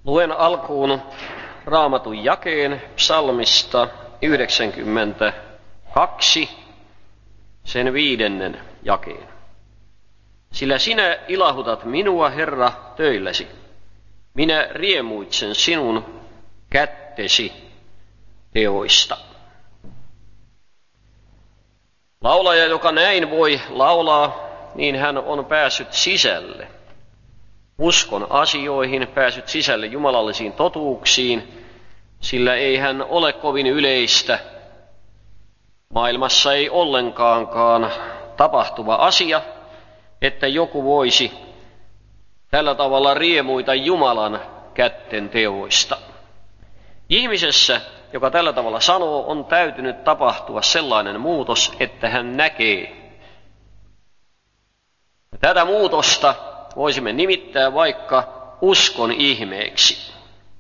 Luen alkuun Raamatun jakeen psalmista 92, sen 5. jakeen. Sillä sinä ilahutat minua, Herra, töilläsi. Minä riemuitsen sinun kättesi teoista. Laulaja, joka näin voi laulaa, niin hän on päässyt sisälle uskon asioihin, päässyt sisälle jumalallisiin totuuksiin, sillä ei hän ole kovin yleistä. Maailmassa ei ollenkaankaan tapahtuva asia, että joku voisi tällä tavalla riemuita Jumalan kätten teoista. Ihmisessä, joka tällä tavalla sanoo, on täytynyt tapahtua sellainen muutos, että hän näkee. Tätä muutosta voisimme nimittää vaikka uskon ihmeeksi.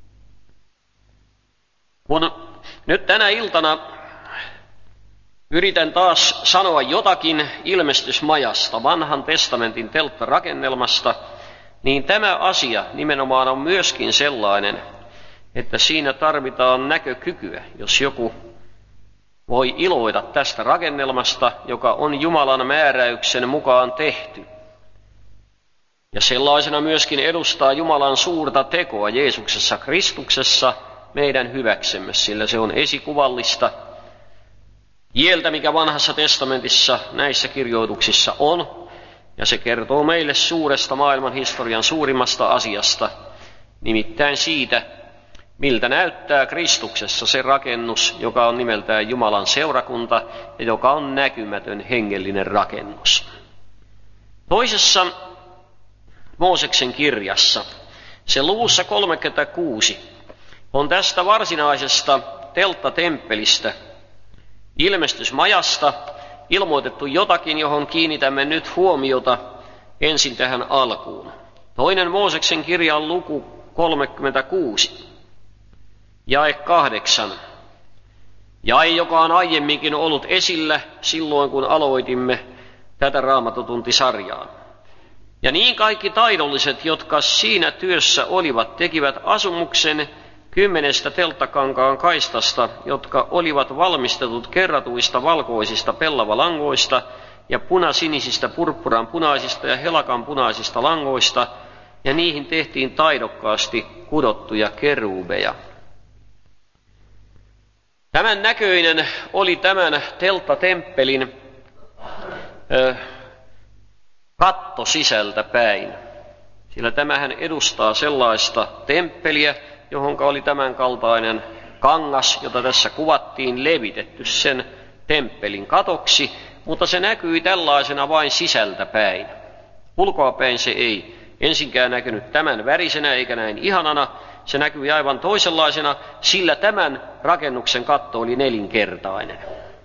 Kun nyt tänä iltana yritän taas sanoa jotakin ilmestysmajasta, vanhan testamentin telttarakennelmasta, niin tämä asia nimenomaan on myöskin sellainen, että siinä tarvitaan näkökykyä, jos joku voi iloita tästä rakennelmasta, joka on Jumalan määräyksen mukaan tehty. Ja sellaisena myöskin edustaa Jumalan suurta tekoa Jeesuksessa Kristuksessa meidän hyväksemme, sillä se on esikuvallista ieltä, mikä vanhassa testamentissa näissä kirjoituksissa on. Ja se kertoo meille suuresta maailman historian suurimmasta asiasta, nimittäin siitä, miltä näyttää Kristuksessa se rakennus, joka on nimeltään Jumalan seurakunta ja joka on näkymätön hengellinen rakennus. Toisessa Mooseksen kirjassa, se luvussa 36, on tästä varsinaisesta telttatemppelistä, ilmestysmajasta, ilmoitettu jotakin, johon kiinnitämme nyt huomiota ensin tähän alkuun. Toinen Mooseksen kirja on luku 36, jae 8. Jae, joka on aiemminkin ollut esillä silloin, kun aloitimme tätä Raamattutuntisarjaa. Ja niin kaikki taidolliset, jotka siinä työssä olivat, tekivät asumuksen 10 telttakankaan kaistasta, jotka olivat valmistetut kerratuista valkoisista pellavalangoista ja punasinisistä, purppuran punaisista ja helakan punaisista langoista, ja niihin tehtiin taidokkaasti kudottuja kerubeja. Tämän näköinen oli tämän telttatemppelin katto sisältä päin, sillä tämähän edustaa sellaista temppeliä, johonka oli tämän kaltainen kangas, jota tässä kuvattiin, levitetty sen temppelin katoksi, mutta se näkyi tällaisena vain sisältä päin. Ulkoapäin se ei ensinkään näkynyt tämän värisenä eikä näin ihanana, se näkyi aivan toisenlaisena, sillä tämän rakennuksen katto oli nelinkertainen.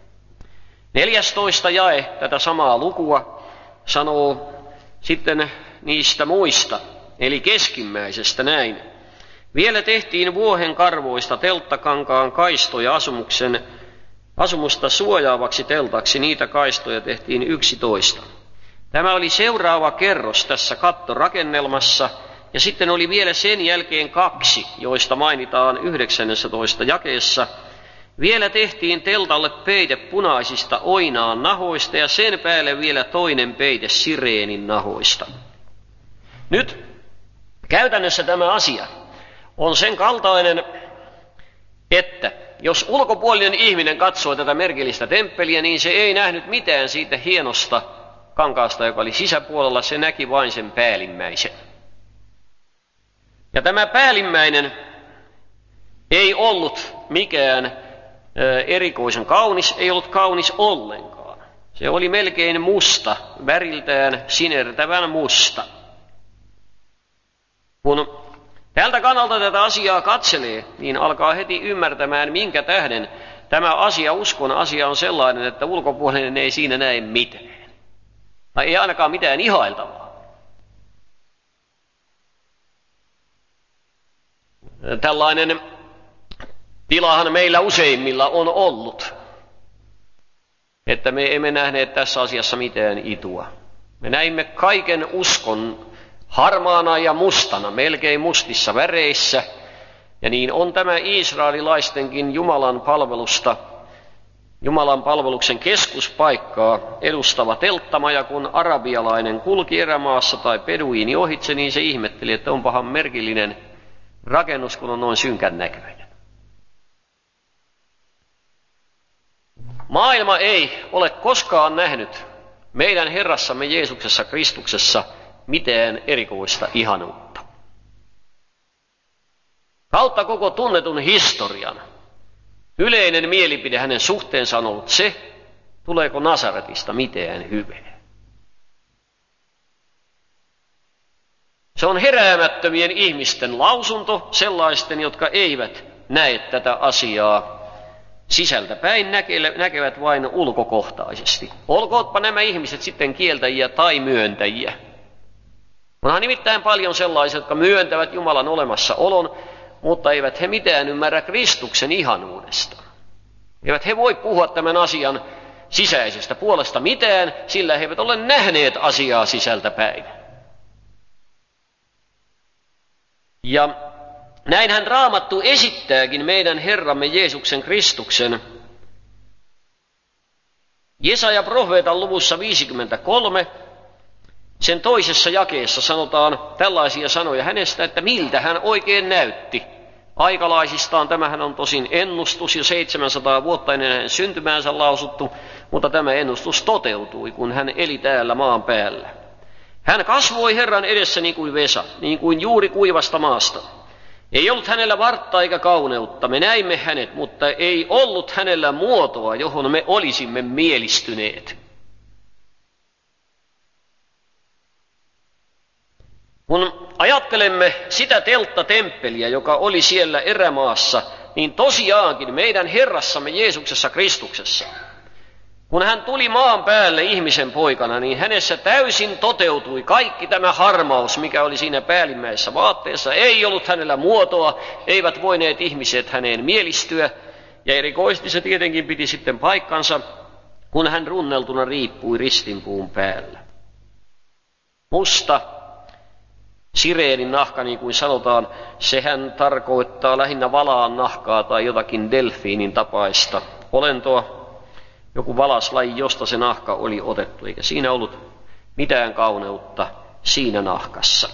14. jae tätä samaa lukua sanoo sitten niistä muista, eli keskimmäisestä näin. Vielä tehtiin vuohen karvoista telttakankaan kaistoja asumusta suojaavaksi teltaksi, niitä kaistoja tehtiin 11. Tämä oli seuraava kerros tässä kattorakennelmassa, ja sitten oli vielä sen jälkeen 2, joista mainitaan 19. jakeessa. Vielä tehtiin teltalle peite punaisista oinaan nahoista ja sen päälle vielä toinen peite sireenin nahoista. Nyt käytännössä tämä asia on sen kaltainen, että jos ulkopuolinen ihminen katsoo tätä merkillistä temppeliä, niin se ei nähnyt mitään siitä hienosta kankaasta, joka oli sisäpuolella, se näki vain sen päällimmäisen. Ja tämä päällimmäinen ei ollut mikään erikoisen kaunis, ei ollut kaunis ollenkaan. Se oli melkein musta, väriltään sinertävän musta. Kun tältä kannalta tätä asiaa katselee, niin alkaa heti ymmärtämään, minkä tähden tämä asia, uskon asia, on sellainen, että ulkopuolinen ei siinä näe mitään. Tai ei ainakaan mitään ihailtavaa. Tällainen tilahan meillä useimmilla on ollut, että me emme nähneet tässä asiassa mitään itua. Me näimme kaiken uskon harmaana ja mustana, melkein mustissa väreissä. Ja niin on tämä israelilaistenkin Jumalan palveluksen keskuspaikkaa edustava telttamaja, kun arabialainen kulki erämaassa tai beduiini ohitse, niin se ihmetteli, että onpahan merkillinen rakennus, kun on noin synkän näköinen. Maailma ei ole koskaan nähnyt meidän Herrassamme Jeesuksessa Kristuksessa mitään erikoista ihanuutta. Kautta koko tunnetun historian yleinen mielipide hänen suhteensa on ollut se, tuleeko Nasaretista mitään hyvää. Se on heräämättömien ihmisten lausunto, sellaisten, jotka eivät näe tätä asiaa sisältäpäin, näkevät vain ulkokohtaisesti. Olkootpa nämä ihmiset sitten kieltäjiä tai myöntäjiä. Onhan nimittäin paljon sellaisia, jotka myöntävät Jumalan olemassaolon, mutta eivät he mitään ymmärrä Kristuksen ihanuudesta. Eivät he voi puhua tämän asian sisäisestä puolesta mitään, sillä he eivät ole nähneet asiaa sisältäpäin. Ja näinhän Raamattu esittääkin meidän Herramme Jeesuksen Kristuksen. Jesaja profeetan luvussa 53, sen toisessa jakeessa sanotaan tällaisia sanoja hänestä, että miltä hän oikein näytti. Aikalaisistaan tämähän on tosin ennustus jo 700 vuotta ennen hänen syntymäänsä lausuttu, mutta tämä ennustus toteutui, kun hän eli täällä maan päällä. Hän kasvoi Herran edessä niin kuin vesa, niin kuin juuri kuivasta maasta. Ei ollut hänellä vartta eikä kauneutta, me näimme hänet, mutta ei ollut hänellä muotoa, johon me olisimme mielistyneet. Kun ajattelemme sitä telttatemppeliä, joka oli siellä erämaassa, niin tosiaankin meidän Herrassamme Jeesuksessa Kristuksessa, kun hän tuli maan päälle ihmisen poikana, niin hänessä täysin toteutui kaikki tämä harmaus, mikä oli siinä päällimmäisessä vaatteessa. Ei ollut hänellä muotoa, eivät voineet ihmiset häneen mielistyä, ja erikoisesti se tietenkin piti sitten paikkansa, kun hän runneltuna riippui ristinpuun päällä. Musta sireenin nahka, niin kuin sanotaan, sehän tarkoittaa lähinnä valaan nahkaa tai jotakin delfiinin tapaista olentoa, joku valaslaji, josta se nahka oli otettu, eikä siinä ollut mitään kauneutta siinä nahkassa.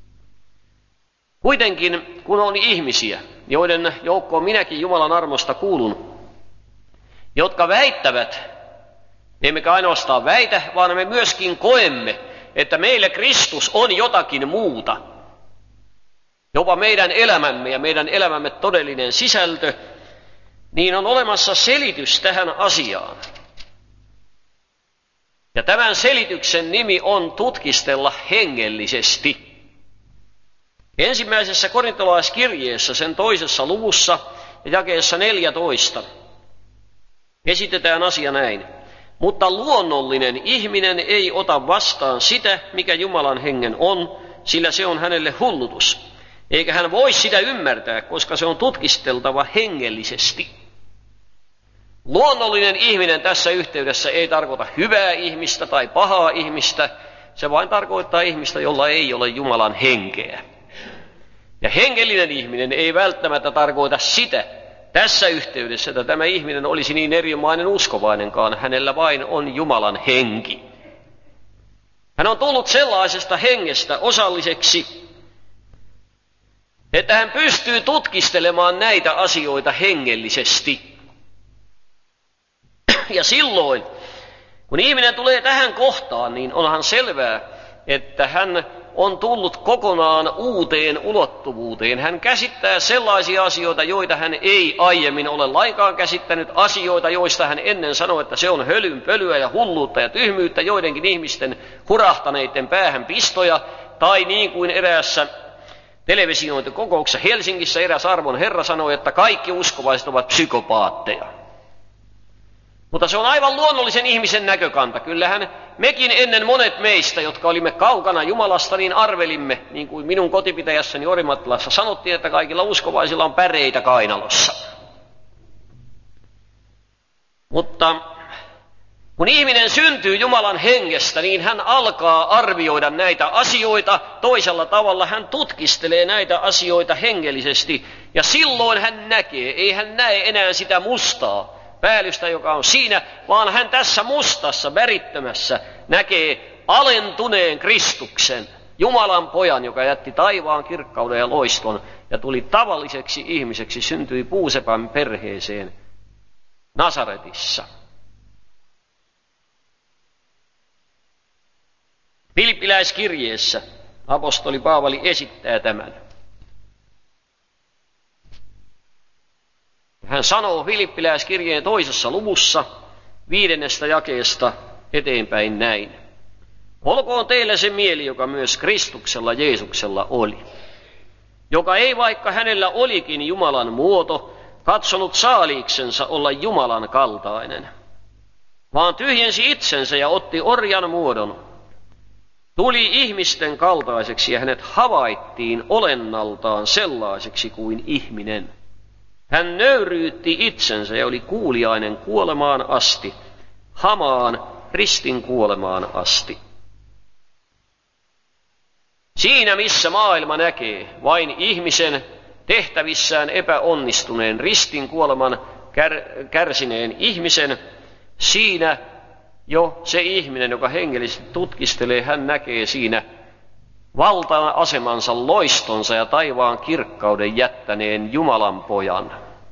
Kuitenkin, kun on ihmisiä, joiden joukkoon minäkin Jumalan armosta kuulun, jotka väittävät, emmekä ainoastaan väitä, vaan me myöskin koemme, että meille Kristus on jotakin muuta. Jopa meidän elämämme ja meidän elämämme todellinen sisältö, niin on olemassa selitys tähän asiaan. Ja tämän selityksen nimi on tutkistella hengellisesti. Ensimmäisessä korintolaiskirjeessä, sen 2. luvussa ja jakeessa 14, esitetään asia näin. Mutta luonnollinen ihminen ei ota vastaan sitä, mikä Jumalan hengen on, sillä se on hänelle hullutus. Eikä hän voi sitä ymmärtää, koska se on tutkisteltava hengellisesti. Luonnollinen ihminen tässä yhteydessä ei tarkoita hyvää ihmistä tai pahaa ihmistä, se vain tarkoittaa ihmistä, jolla ei ole Jumalan henkeä. Ja hengellinen ihminen ei välttämättä tarkoita sitä tässä yhteydessä, että tämä ihminen olisi niin erinomainen uskovainenkaan, hänellä vain on Jumalan henki. Hän on tullut sellaisesta hengestä osalliseksi, että hän pystyy tutkistelemaan näitä asioita hengellisesti. Ja silloin, kun ihminen tulee tähän kohtaan, niin onhan selvää, että hän on tullut kokonaan uuteen ulottuvuuteen. Hän käsittää sellaisia asioita, joita hän ei aiemmin ole lainkaan käsittänyt, asioita, joista hän ennen sanoi, että se on hölynpölyä ja hulluutta ja tyhmyyttä, joidenkin ihmisten hurahtaneiden päähän pistoja, tai niin kuin eräässä televisiointikokouksessa Helsingissä eräs arvon herra sanoi, että kaikki uskovaiset ovat psykopaatteja. Mutta se on aivan luonnollisen ihmisen näkökanta. Kyllähän mekin ennen monet meistä, jotka olimme kaukana Jumalasta, niin arvelimme, niin kuin minun kotipitäjässäni Orimattilassa sanottiin, että kaikilla uskovaisilla on päreitä kainalossa. Mutta Kun ihminen syntyy Jumalan hengestä, niin hän alkaa arvioida näitä asioita toisella tavalla. Hän tutkistelee näitä asioita hengellisesti ja silloin hän näkee, ei hän näe enää sitä mustaa päällystä, joka on siinä, vaan hän tässä mustassa, värittömässä näkee alentuneen Kristuksen, Jumalan pojan, joka jätti taivaan kirkkauden ja loiston ja tuli tavalliseksi ihmiseksi, syntyi puusepän perheeseen Nasaretissa. Filippiläiskirjeessä apostoli Paavali esittää tämän. Hän sanoo Filippiläiskirjeen 2. luvussa 5. jakeesta eteenpäin näin. Olkoon teille se mieli, joka myös Kristuksella Jeesuksella oli, joka ei, vaikka hänellä olikin Jumalan muoto, katsonut saaliiksensa olla Jumalan kaltainen, vaan tyhjensi itsensä ja otti orjan muodon, tuli ihmisten kaltaiseksi ja hänet havaittiin olennaltaan sellaiseksi kuin ihminen. Hän nöyryytti itsensä ja oli kuuliainen kuolemaan asti, hamaan ristin kuolemaan asti. Siinä missä maailma näkee vain ihmisen tehtävissään epäonnistuneen ristin kuoleman kärsineen ihmisen, siinä jo se ihminen, joka hengellisesti tutkistelee, hän näkee siinä valta-asemansa, loistonsa ja taivaan kirkkauden jättäneen Jumalan pojan,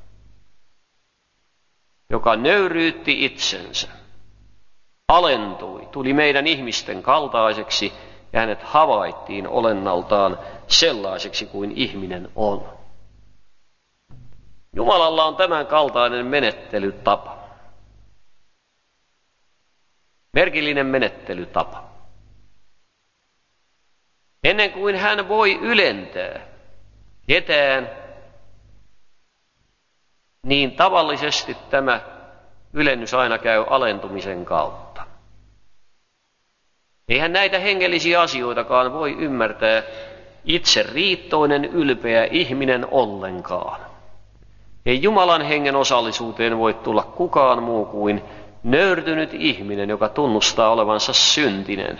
joka nöyryytti itsensä, alentui, tuli meidän ihmisten kaltaiseksi ja hänet havaittiin olennaltaan sellaiseksi kuin ihminen on. Jumalalla on tämän kaltainen menettelytapa. Merkillinen menettelytapa. Ennen kuin hän voi ylentää ketään, niin tavallisesti tämä ylennys aina käy alentumisen kautta. Eihän näitä hengellisiä asioitakaan voi ymmärtää itse riittoinen, ylpeä ihminen ollenkaan. Ei Jumalan hengen osallisuuteen voi tulla kukaan muu kuin nöyrtynyt ihminen, joka tunnustaa olevansa syntinen,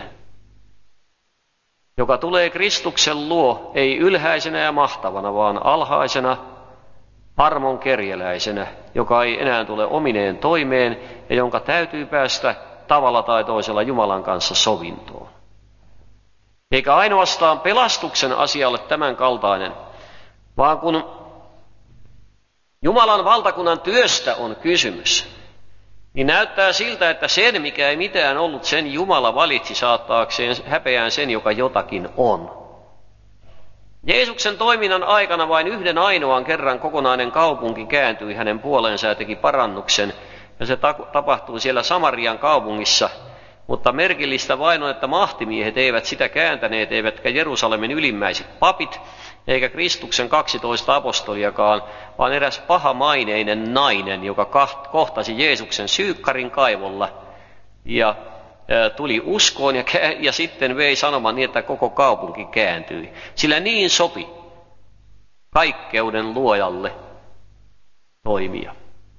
joka tulee Kristuksen luo ei ylhäisenä ja mahtavana, vaan alhaisena, armon kerjäläisenä, joka ei enää tule omineen toimeen ja jonka täytyy päästä tavalla tai toisella Jumalan kanssa sovintoon. Eikä ainoastaan pelastuksen asia ole tämän kaltainen, vaan kun Jumalan valtakunnan työstä on kysymys, niin näyttää siltä, että sen, mikä ei mitään ollut, sen Jumala valitsi saattaakseen häpeään sen, joka jotakin on. Jeesuksen toiminnan aikana vain yhden ainoan kerran kokonainen kaupunki kääntyi hänen puoleensa ja teki parannuksen, ja se tapahtui siellä Samarian kaupungissa, mutta merkillistä vain on, että mahtimiehet eivät sitä kääntäneet, eivätkä Jerusalemin ylimmäiset papit, eikä Kristuksen 12 apostoliakaan, vaan eräs pahamaineinen nainen, joka kohtasi Jeesuksen Syykkarin kaivolla ja tuli uskoon ja sitten vei sanoman niin, että koko kaupunki kääntyi. Sillä niin sopi kaikkeuden luojalle toimia.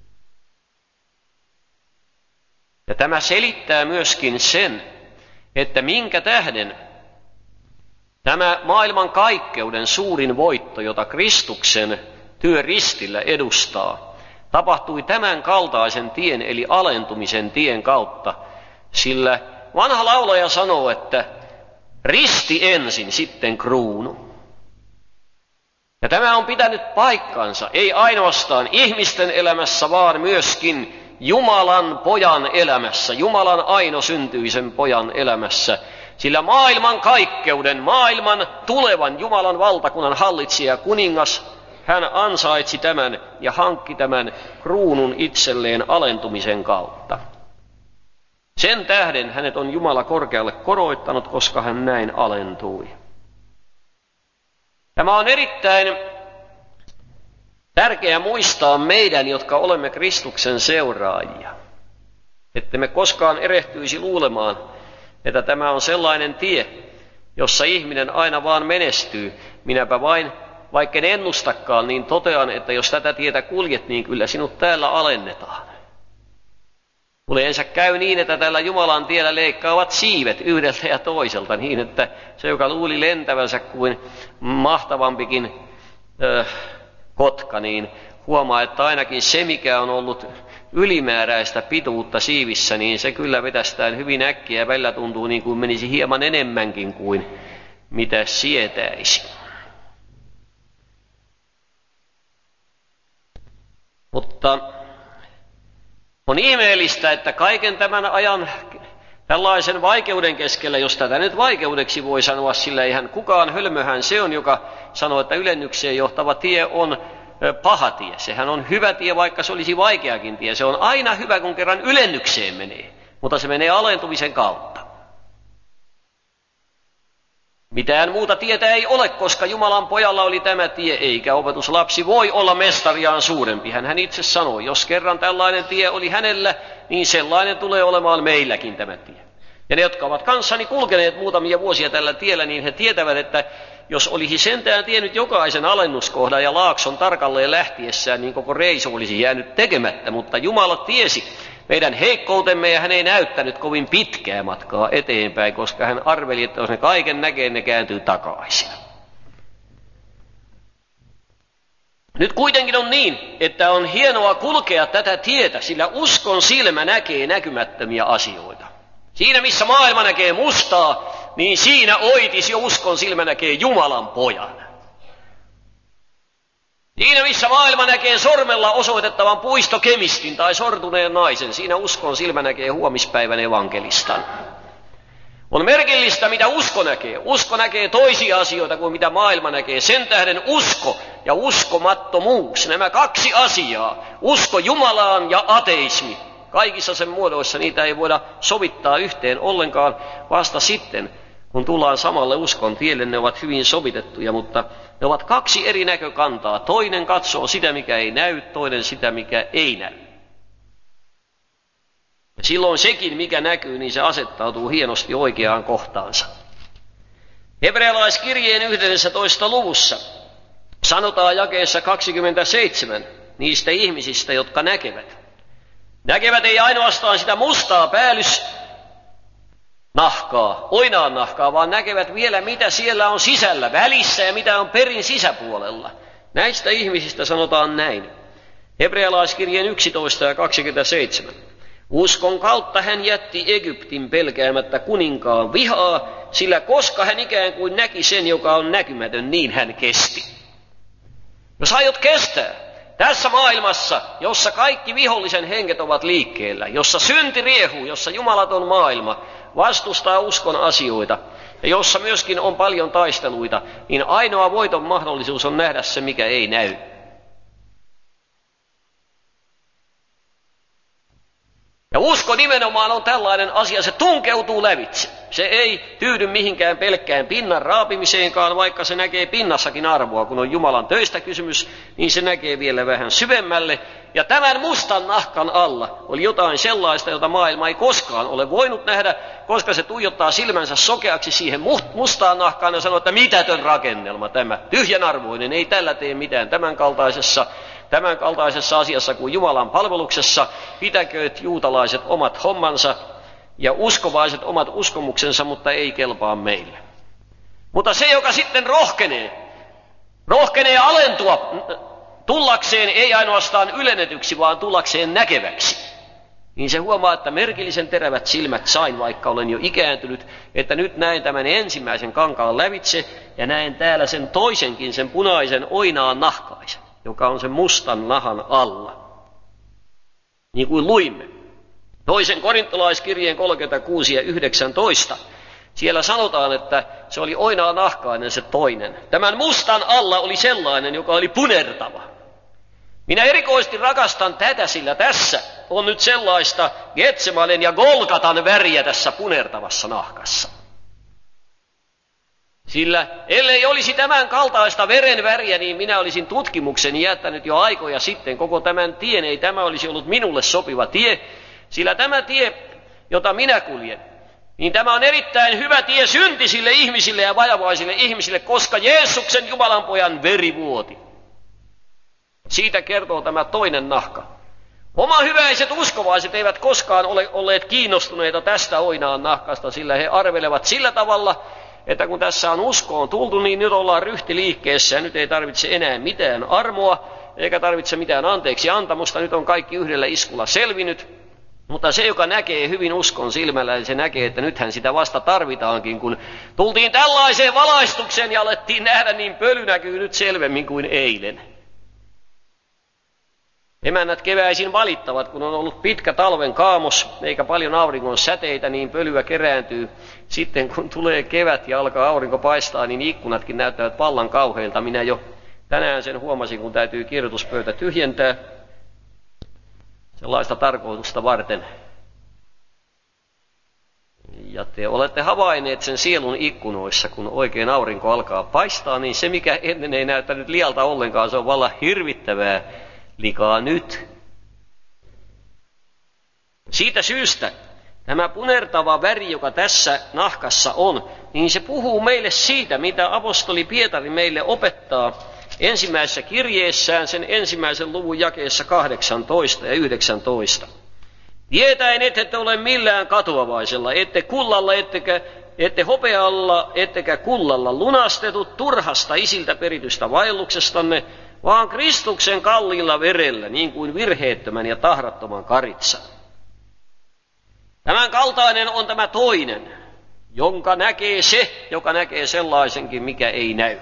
Ja tämä selittää myöskin sen, että minkä tähden tämä maailman kaikkeuden suurin voitto, jota Kristuksen työ ristillä edustaa, tapahtui tämän kaltaisen tien eli alentumisen tien kautta, sillä vanha laulaja sanoo, että risti ensin, sitten kruunu. Ja tämä on pitänyt paikkansa, ei ainoastaan ihmisten elämässä, vaan myöskin Jumalan pojan elämässä, Jumalan ainosyntyisen pojan elämässä, sillä maailman kaikkeuden, maailman tulevan Jumalan valtakunnan hallitsija kuningas, hän ansaitsi tämän ja hankki tämän kruunun itselleen alentumisen kautta. Sen tähden hänet on Jumala korkealle koroittanut, koska hän näin alentui. Tämä on erittäin tärkeää muistaa meidän, jotka olemme Kristuksen seuraajia, että me koskaan erehtyisi luulemaan, että tämä on sellainen tie, jossa ihminen aina vaan menestyy. Minäpä vain, vaikka en ennustakaan, niin totean, että jos tätä tietä kuljet, niin kyllä sinut täällä alennetaan. Yleensä käy niin, että tällä Jumalan tiellä leikkaavat siivet yhdeltä ja toiselta niin, että se, joka luuli lentävänsä kuin mahtavampikin kotka, niin huomaa, että ainakin se, mikä on ollut ylimääräistä pituutta siivissä, niin se kyllä vetästään hyvin äkkiä ja välillä tuntuu niin kuin menisi hieman enemmänkin kuin mitä sietäisi. Mutta on ihmeellistä, että kaiken tämän ajan tällaisen vaikeuden keskellä, jos tätä nyt vaikeudeksi voi sanoa, sillä eihän kukaan hölmöhän se on, joka sanoo, että ylennykseen johtava tie on paha tie. Sehän on hyvä tie, vaikka se olisi vaikeakin tie. Se on aina hyvä, kun kerran ylennykseen menee, mutta se menee alentumisen kautta. Mitään muuta tietä ei ole, koska Jumalan pojalla oli tämä tie, eikä opetuslapsi voi olla mestariaan suurempi. Hän itse sanoi, jos kerran tällainen tie oli hänellä, niin sellainen tulee olemaan meilläkin tämä tie. Ja ne, jotka ovat kanssani kulkeneet muutamia vuosia tällä tiellä, niin he tietävät, että jos olisi sentään tiennyt jokaisen alennuskohdan ja laakson tarkalleen lähtiessään, niin koko reisu olisi jäänyt tekemättä. Mutta Jumala tiesi meidän heikkoutemme ja hän ei näyttänyt kovin pitkää matkaa eteenpäin, koska hän arveli, että jos ne kaiken näkee, ne kääntyy takaisin. Nyt kuitenkin on niin, että on hienoa kulkea tätä tietä, sillä uskon silmä näkee näkymättömiä asioita. Siinä missä maailma näkee mustaa, niin siinä oitis jo uskon silmä näkee Jumalan pojan. Siinä missä maailma näkee sormella osoitettavan puistokemistin tai sortuneen naisen, siinä uskon silmä näkee huomispäivän evankelistan. On merkillistä, mitä usko näkee. Usko näkee toisia asioita kuin mitä maailma näkee. Sen tähden usko ja uskomattomuus, nämä kaksi asiaa, usko Jumalaan ja ateismi, kaikissa sen muodoissa niitä ei voida sovittaa yhteen ollenkaan vasta sitten, kun tullaan samalle uskon tielle, ne ovat hyvin sovitettuja, mutta ne ovat kaksi eri näkökantaa. Toinen katsoo sitä, mikä ei näy, toinen sitä, mikä ei näy. Ja silloin sekin, mikä näkyy, niin se asettautuu hienosti oikeaan kohtaansa. Hebrealaiskirjeen 11. luvussa sanotaan jakeessa 27 niistä ihmisistä, jotka näkevät. Näkevät ei ainoastaan sitä mustaa päällysnahkaa, oinaan nahkaa, vaan näkevät vielä, mitä siellä on sisällä, välissä ja mitä on perin sisäpuolella. Näistä ihmisistä sanotaan näin. Hebrealaiskirjeen 11 ja 27. Uskon kautta hän jätti Egyptin pelkäämättä kuninkaan vihaa, sillä koska hän ikään kuin näki sen, joka on näkymätön, niin hän kesti. Jos aiot kestää tässä maailmassa, jossa kaikki vihollisen henget ovat liikkeellä, jossa synti riehuu, jossa jumalaton maailma vastustaa uskon asioita ja jossa myöskin on paljon taisteluita, niin ainoa voiton mahdollisuus on nähdä se, mikä ei näy. Ja usko nimenomaan on tällainen asia, se tunkeutuu lävitse. Se ei tyydy mihinkään pelkkään pinnan raapimiseenkaan, vaikka se näkee pinnassakin arvoa. Kun on Jumalan töistä kysymys, niin se näkee vielä vähän syvemmälle. Ja tämän mustan nahkan alla oli jotain sellaista, jota maailma ei koskaan ole voinut nähdä, koska se tuijottaa silmänsä sokeaksi siihen mustaan nahkaan ja sanoo, että mitätön rakennelma tämä, tyhjänarvoinen, ei tällä tee mitään tämän kaltaisessa asiassa kuin Jumalan palveluksessa, pitäkööt juutalaiset omat hommansa ja uskovaiset omat uskomuksensa, mutta ei kelpaa meille. Mutta se, joka sitten rohkenee alentua tullakseen ei ainoastaan ylennetyksi, vaan tullakseen näkeväksi, niin se huomaa, että merkillisen terävät silmät sain, vaikka olen jo ikääntynyt, että nyt näen tämän ensimmäisen kankaan lävitse ja näen täällä sen toisenkin, sen punaisen oinaan nahkaisen, joka on sen mustan nahan alla. Niin kuin luimme. Toisen korintolaiskirjeen 36 ja 19. Siellä sanotaan, että se oli oinaan nahkainen se toinen. Tämän mustan alla oli sellainen, joka oli punertava. Minä erikoisesti rakastan tätä, sillä tässä on nyt sellaista Getsemanen ja Golgatan väriä tässä punertavassa nahkassa. Sillä ellei olisi tämän kaltaista veren väriä, niin minä olisin tutkimukseni jättänyt jo aikoja sitten koko tämän tien. Ei tämä olisi ollut minulle sopiva tie, sillä tämä tie, jota minä kuljen, niin tämä on erittäin hyvä tie syntisille ihmisille ja vajavaisille ihmisille, koska Jeesuksen Jumalan pojan veri vuoti. Siitä kertoo tämä toinen nahka. Omahyväiset uskovaiset eivät koskaan ole olleet kiinnostuneita tästä oinaan nahkasta, sillä he arvelevat sillä tavalla, että kun tässä on uskoon tultu, niin nyt ollaan ryhtiliikkeessä ja nyt ei tarvitse enää mitään armoa, eikä tarvitse mitään anteeksi antamusta, nyt on kaikki yhdellä iskulla selvinnyt. Mutta se, joka näkee hyvin uskon silmällä, niin se näkee, että nythän sitä vasta tarvitaankin, kun tultiin tällaiseen valaistukseen ja alettiin nähdä, niin pöly näkyy nyt selvemmin kuin eilen. Emännät keväisin valittavat, kun on ollut pitkä talven kaamos eikä paljon auringon säteitä, niin pölyä kerääntyy. Sitten kun tulee kevät ja alkaa aurinko paistaa, niin ikkunatkin näyttävät vallan kauheilta. Minä jo tänään sen huomasin, kun täytyy kirjoituspöytä tyhjentää sellaista tarkoitusta varten. Ja te olette havainneet sen sielun ikkunoissa, kun oikein aurinko alkaa paistaa, niin se mikä ennen ei näyttänyt lialta ollenkaan, se on vallan hirvittävää likaa nyt. Siitä syystä tämä punertava väri, joka tässä nahkassa on, niin se puhuu meille siitä, mitä apostoli Pietari meille opettaa ensimmäisessä kirjeessään, sen 1. luvun jakeessa 18 ja 19. Tietäen ette ole millään katoavaisella, ette kullalla, ette hopealla, ettekä kullalla lunastetut turhasta isiltä peritystä vaelluksestanne, vaan Kristuksen kalliilla verellä, niin kuin virheettömän ja tahrattoman karitsan. Tämän kaltainen on tämä toinen, jonka näkee se, joka näkee sellaisenkin, mikä ei näy.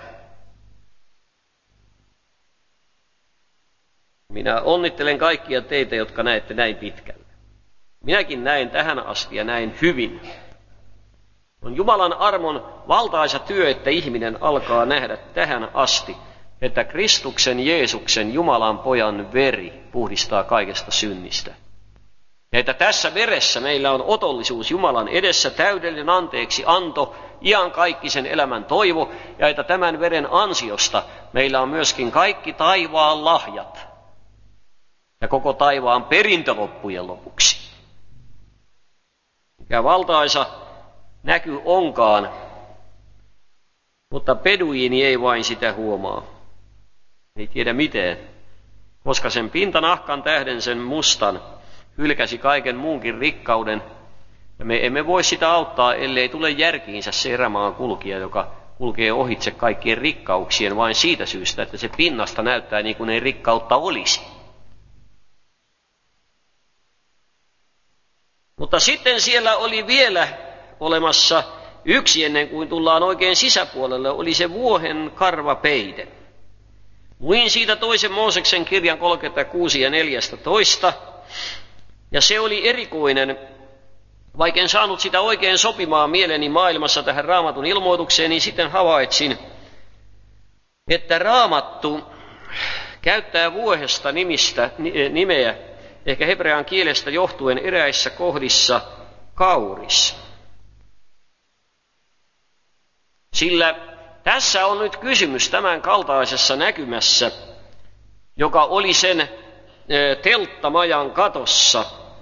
Minä onnittelen kaikkia teitä, jotka näette näin pitkälle. Minäkin näin tähän asti ja näin hyvin. On Jumalan armon valtaisa työ, että ihminen alkaa nähdä tähän asti, että Kristuksen Jeesuksen Jumalan pojan veri puhdistaa kaikesta synnistä. Ja että tässä veressä meillä on otollisuus Jumalan edessä, täydellinen anteeksi anto, iankaikkisen elämän toivo, ja että tämän veren ansiosta meillä on myöskin kaikki taivaan lahjat ja koko taivaan perintö loppujen lopuksi. Mikä valtaisa näky onkaan, mutta beduiini ei vain sitä huomaa. Ei tiedä miten, koska sen pintanahkan tähden sen mustan hylkäsi kaiken muunkin rikkauden, ja me emme voi sitä auttaa, ellei tule järkiinsä se erämaan kulkija, joka kulkee ohitse kaikkien rikkauksien vain siitä syystä, että se pinnasta näyttää niin kuin ei rikkautta olisi. Mutta sitten siellä oli vielä olemassa yksi, ennen kuin tullaan oikein sisäpuolelle, oli se vuohen karvapeite. Luin siitä toisen Mooseksen kirjan 36 ja 14, ja se oli erikoinen, vaikka en saanut sitä oikein sopimaan mieleni maailmassa tähän Raamatun ilmoitukseen, niin sitten havaitsin, että Raamattu käyttää vuohesta nimeä, ehkä hebrean kielestä johtuen eräissä kohdissa kauris. Sillä tässä on nyt kysymys tämän kaltaisessa näkymässä, joka oli sen telttamajan katossa,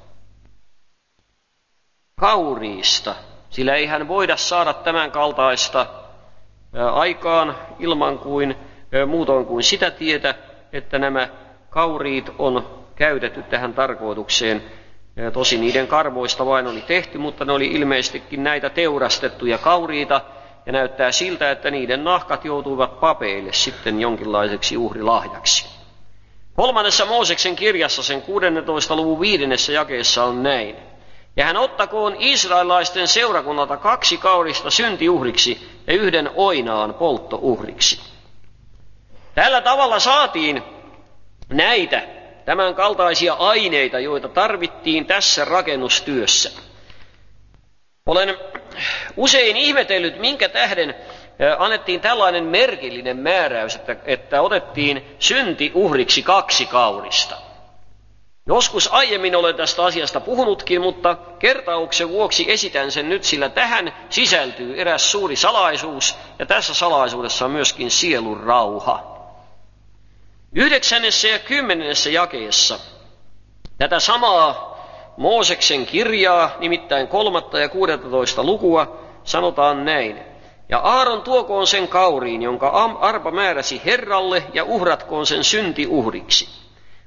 kauriista, sillä eihän voida saada tämän kaltaista aikaan ilman kuin muutoin kuin sitä tietä, että nämä kauriit on käytetty tähän tarkoitukseen. Tosi niiden karvoista vain oli tehty, mutta ne oli ilmeisestikin näitä teurastettuja kauriita, ja näyttää siltä, että niiden nahkat joutuivat papeille sitten jonkinlaiseksi uhrilahjaksi. 3. Mooseksen kirjassa sen 16. luvun 5. jakeessa on näin. Ja hän ottakoon israelaisten seurakunnalta 2 kaurista syntiuhriksi ja 1 oinaan polttouhriksi. Tällä tavalla saatiin näitä tämän kaltaisia aineita, joita tarvittiin tässä rakennustyössä. Olen usein ihmetellyt, minkä tähden annettiin tällainen merkillinen määräys, että otettiin syntiuhriksi 2 kaurista. Joskus aiemmin olen tästä asiasta puhunutkin, mutta kertauksen vuoksi esitän sen nyt, sillä tähän sisältyy eräs suuri salaisuus, ja tässä salaisuudessa on myöskin sielun rauha. 9. ja 10. jakeessa tätä samaa Mooseksen kirjaa, nimittäin 3. ja 16. lukua, sanotaan näin. Ja Aaron tuokoon sen kauriin, jonka arpa määräsi Herralle, ja uhratkoon sen syntiuhriksi.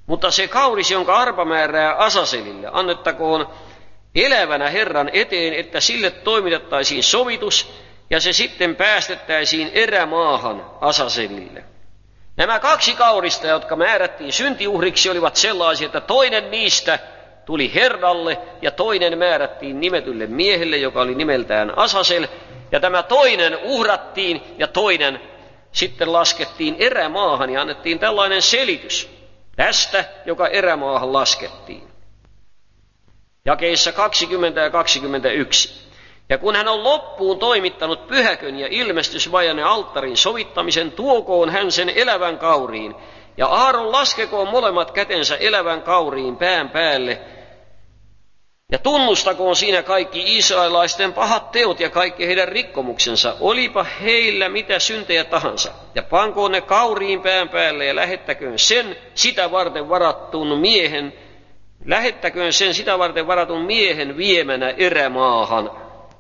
Mutta se kauris, jonka arpa määrää Asaselille, annettakoon elävänä Herran eteen, että sille toimitettaisiin sovitus, ja se sitten päästettäisiin erämaahan Asaselille. Nämä 2 kaurista, jotka määrättiin syntiuhriksi, olivat sellaisia, että toinen niistä tuli Herralle ja toinen määrättiin nimetylle miehelle, joka oli nimeltään Asasel. Ja tämä toinen uhrattiin ja toinen sitten laskettiin erämaahan ja annettiin tällainen selitys tästä, joka erämaahan laskettiin. Jakeissa 20 ja 21. Ja kun hän on loppuun toimittanut pyhäkön ja ilmestysvajan ja alttarin sovittamisen, tuokoon hän sen elävän kauriin. Ja Aaron laskekoon molemmat kätensä elävän kauriin pään päälle. Ja tunnustakoon siinä kaikki israelaisten pahat teot ja kaikki heidän rikkomuksensa, olipa heillä mitä syntejä tahansa. Ja pankoon ne kauriin pään päälle ja lähettäköön sen sitä varten varatun miehen viemänä erämaahan.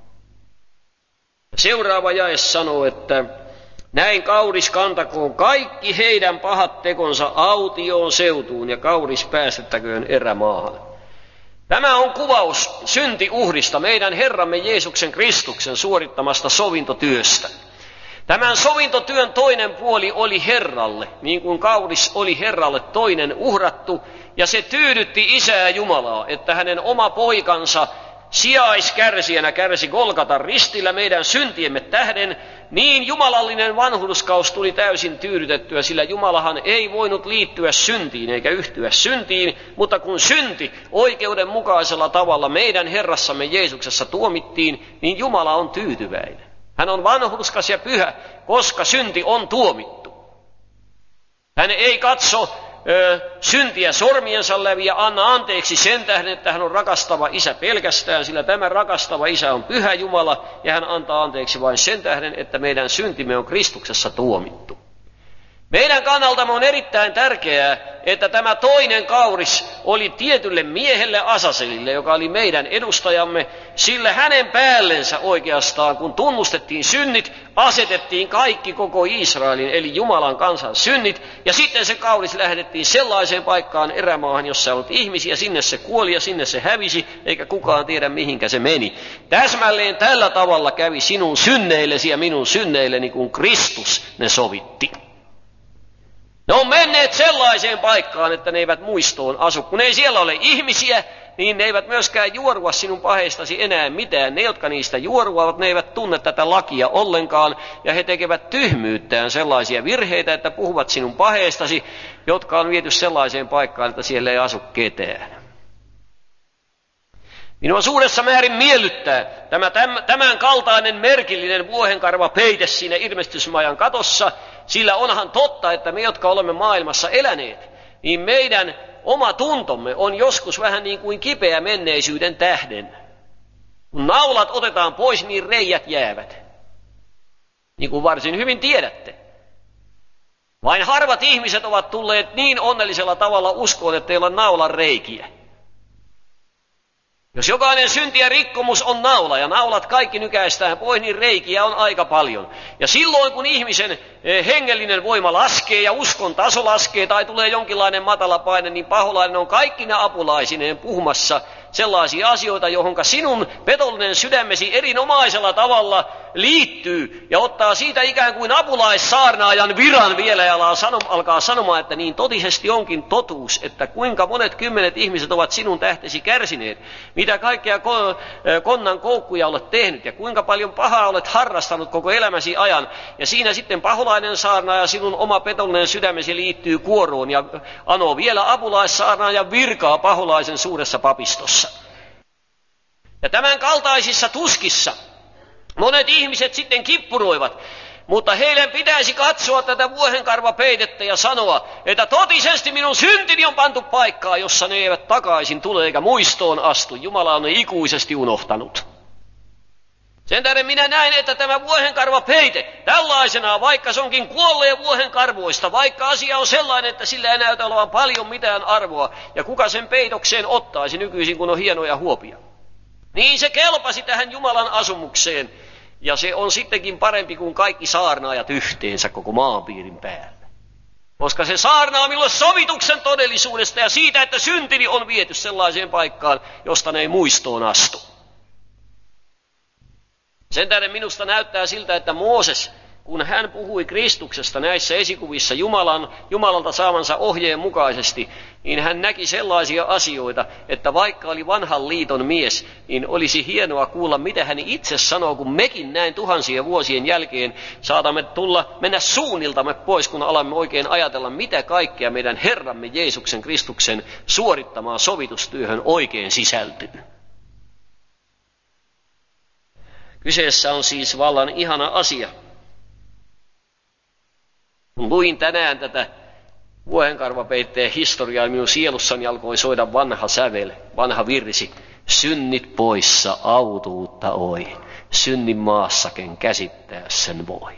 Seuraava jae sanoo, että näin kauris kantakoon kaikki heidän pahat tekonsa autioon seutuun ja kauris päästettäköön erämaahan. Tämä on kuvaus syntiuhrista, meidän Herramme Jeesuksen Kristuksen suorittamasta sovintotyöstä. Tämän sovintotyön toinen puoli oli Herralle, niin kuin kauris oli Herralle toinen uhrattu, ja se tyydytti Isää Jumalaa, että hänen oma poikansa sijaiskärsijänä kärsi Golgatan ristillä meidän syntiemme tähden, niin jumalallinen vanhurskaus tuli täysin tyydytettyä, sillä Jumalahan ei voinut liittyä syntiin eikä yhtyä syntiin, mutta kun synti oikeudenmukaisella tavalla meidän Herrassamme Jeesuksessa tuomittiin, niin Jumala on tyytyväinen. Hän on vanhurskas ja pyhä, koska synti on tuomittu. Hän ei katso syntiä sormiensa läpi ja anna anteeksi sen tähden, että hän on rakastava isä pelkästään, sillä tämä rakastava isä on pyhä Jumala ja hän antaa anteeksi vain sen tähden, että meidän syntimme on Kristuksessa tuomittu. Meidän kannaltamme on erittäin tärkeää, että tämä toinen kauris oli tietylle miehelle Asaselille, joka oli meidän edustajamme, sillä hänen päällensä oikeastaan, kun tunnustettiin synnit, asetettiin kaikki koko Israelin, eli Jumalan kansan synnit, ja sitten se kauris lähetettiin sellaiseen paikkaan erämaahan, jossa ei ollut ihmisiä, sinne se kuoli ja sinne se hävisi, eikä kukaan tiedä mihinkä se meni. Täsmälleen tällä tavalla kävi sinun synneillesi ja minun synneilleni, kun Kristus ne sovitti. Ne on menneet sellaiseen paikkaan, että ne eivät muistoon asu. Kun ei siellä ole ihmisiä, niin ne eivät myöskään juorua sinun paheistasi enää mitään. Ne, jotka niistä juoruavat, ne eivät tunne tätä lakia ollenkaan, ja he tekevät tyhmyyttään sellaisia virheitä, että puhuvat sinun paheistasi, jotka on viety sellaiseen paikkaan, että siellä ei asu ketään. Minua suuressa määrin miellyttää tämän kaltainen merkillinen vuohenkarva peite siinä ilmestysmajan katossa, sillä onhan totta, että me, jotka olemme maailmassa eläneet, niin meidän oma tuntomme on joskus vähän niin kuin kipeä menneisyyden tähden. Kun naulat otetaan pois, niin reijät jäävät. Niin kuin varsin hyvin tiedätte. Vain harvat ihmiset ovat tulleet niin onnellisella tavalla uskoon, että ei ole naulan reikiä. Jos jokainen synti ja rikkomus on naula ja naulat kaikki nykäistään pois, niin reikiä on aika paljon. Ja silloin kun ihmisen hengellinen voima laskee ja uskon taso laskee tai tulee jonkinlainen matala paine, niin paholainen on kaikkine apulaisineen puhumassa sellaisia asioita, johonka sinun petollinen sydämesi erinomaisella tavalla liittyy ja ottaa siitä ikään kuin apulaissaarnaajan viran vielä ja alkaa sanomaan, että niin totisesti onkin totuus, että kuinka monet kymmenet ihmiset ovat sinun tähtesi kärsineet, mitä kaikkea konnan koukkuja olet tehnyt ja kuinka paljon pahaa olet harrastanut koko elämäsi ajan. Ja siinä sitten paholainen saarnaaja, sinun oma petollinen sydämesi liittyy kuoroon ja anoo vielä apulaissaarnaajan virkaa paholaisen suuressa papistossa. Ja tämän kaltaisissa tuskissa monet ihmiset sitten kippuroivat, mutta heidän pitäisi katsoa tätä vuohenkarvapeitettä ja sanoa, että totisesti minun syntini on pantu paikkaan, jossa ne eivät takaisin tule eikä muistoon astu. Jumala on ne ikuisesti unohtanut. Sen tähden minä näen, että tämä vuohenkarvapeite tällaisenaan, vaikka se onkin kuolleen vuohenkarvoista, vaikka asia on sellainen, että sillä ei näytä olevan paljon mitään arvoa, ja kuka sen peitokseen ottaisi nykyisin, kun on hienoja huopia. Niin se kelpasi tähän Jumalan asumukseen, ja se on sittenkin parempi kuin kaikki saarnaajat yhteensä koko maanpiirin päällä. Koska se saarnaa minulle sovituksen todellisuudesta ja siitä, että syntini on viety sellaiseen paikkaan, josta ne ei muistoon astu. Sen tähden minusta näyttää siltä, että Mooses, kun hän puhui Kristuksesta näissä esikuvissa Jumalalta saamansa ohjeen mukaisesti, niin hän näki sellaisia asioita, että vaikka oli vanhan liiton mies, niin olisi hienoa kuulla, mitä hän itse sanoo, kun mekin näin tuhansien vuosien jälkeen saatamme mennä suunniltamme pois, kun alamme oikein ajatella, mitä kaikkea meidän Herramme Jeesuksen Kristuksen suorittamaan sovitustyöhön oikein sisältyy. Kyseessä on siis vallan ihana asia. Kun luin tänään tätä vuohenkarvapeitteen historiaa, minun sielussani alkoi soida vanha sävel, vanha virsi. Synnit poissa autuutta oi, synnin maassakin käsittää sen voi.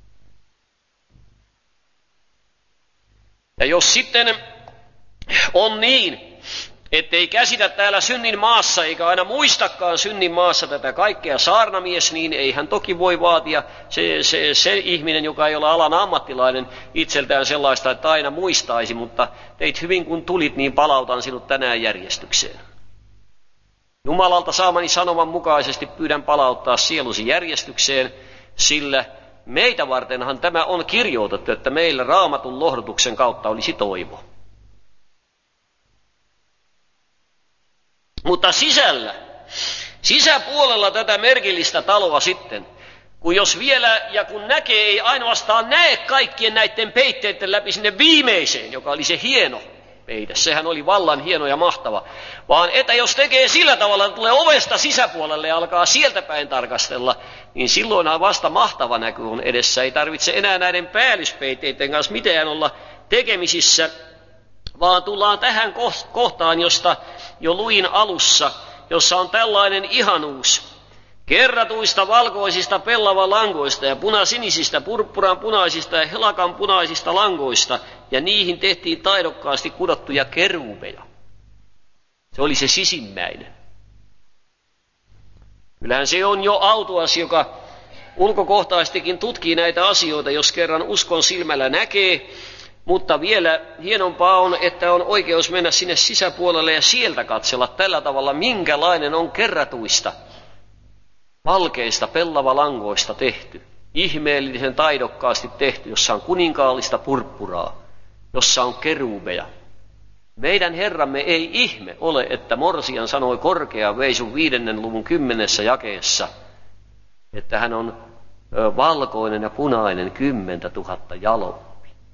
Ja jos sitten on niin, ettei käsitä täällä synnin maassa eikä aina muistakaan synnin maassa tätä kaikkea saarnamies, niin ei hän toki voi vaatia se ihminen, joka ei ole alan ammattilainen, itseltään sellaista, että aina muistaisi, mutta teit hyvin kun tulit, niin palautan sinut tänään järjestykseen. Jumalalta saamani sanoman mukaisesti pyydän palauttaa sielusi järjestykseen, sillä meitä vartenhan tämä on kirjoitettu, että meillä Raamatun lohdutuksen kautta olisi toivo. Mutta sisäpuolella tätä merkillistä taloa sitten, kun jos vielä ja kun näkee, ei ainoastaan näe kaikkien näiden peitteiden läpi sinne viimeiseen, joka oli se hieno peite, sehän oli vallan hieno ja mahtava, vaan että jos tekee sillä tavalla, että tulee ovesta sisäpuolelle ja alkaa sieltä päin tarkastella, niin silloinhan vasta mahtava näky on edessä. Ei tarvitse enää näiden päällyspeitteiden kanssa mitään olla tekemisissä, vaan tullaan tähän kohtaan, josta jo luin alussa, jossa on tällainen ihanuus. Kerratuista valkoisista pellavan langoista ja punasinisistä, purppuran punaisista ja helakan punaisista langoista, ja niihin tehtiin taidokkaasti kudottuja kerubeja. Se oli se sisimmäinen. Kyllähän se on jo autuas, joka ulkokohtaisestikin tutkii näitä asioita, jos kerran uskon silmällä näkee, mutta vielä hienompaa on, että on oikeus mennä sinne sisäpuolelle ja sieltä katsella tällä tavalla, minkälainen on kerratuista valkeista pellavalangoista tehty, ihmeellisen taidokkaasti tehty, jossa on kuninkaallista purppuraa, jossa on kerubeja. Meidän Herramme ei ihme ole, että Morsian sanoi korkean veisun 5. luvun 10. jakeessa, että hän on valkoinen ja punainen 10 000 jaloa.